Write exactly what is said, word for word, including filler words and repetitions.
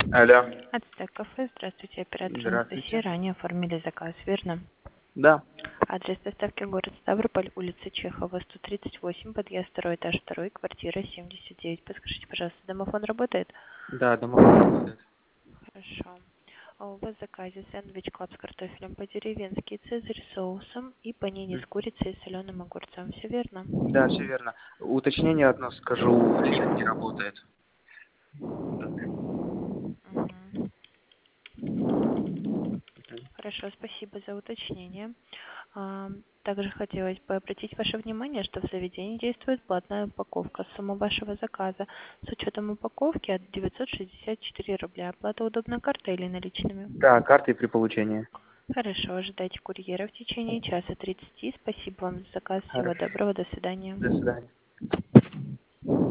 Алло. Ацтек кафе. Здравствуйте, оператор Анастасия. Здравствуйте. Ранее оформили заказ, верно? Да. Адрес доставки город Ставрополь, улица Чехова, сто тридцать восемь, подъезд второй этаж, второй, квартира семьдесят девять. Подскажите, пожалуйста, домофон работает? Да, домофон работает. Хорошо. А у вас в заказе сэндвич клаб с картофелем по-деревенски, цезарь с соусом и панини с курицей и соленым огурцом. Все верно? Да, все верно. Уточнение одно скажу, лифт не работает. Мгм. Хорошо, спасибо за уточнение. А, Также хотелось бы обратить ваше внимание, что в заведении действует платная упаковка. Сумма вашего заказа с учетом упаковки от девятьсот шестьдесят четыре рубля. Оплата удобна картой или наличными? Да, картой при получении. Хорошо, ожидайте курьера в течение часа тридцати. Спасибо вам за заказ. Всего Хорошо. доброго, до свидания. До свидания.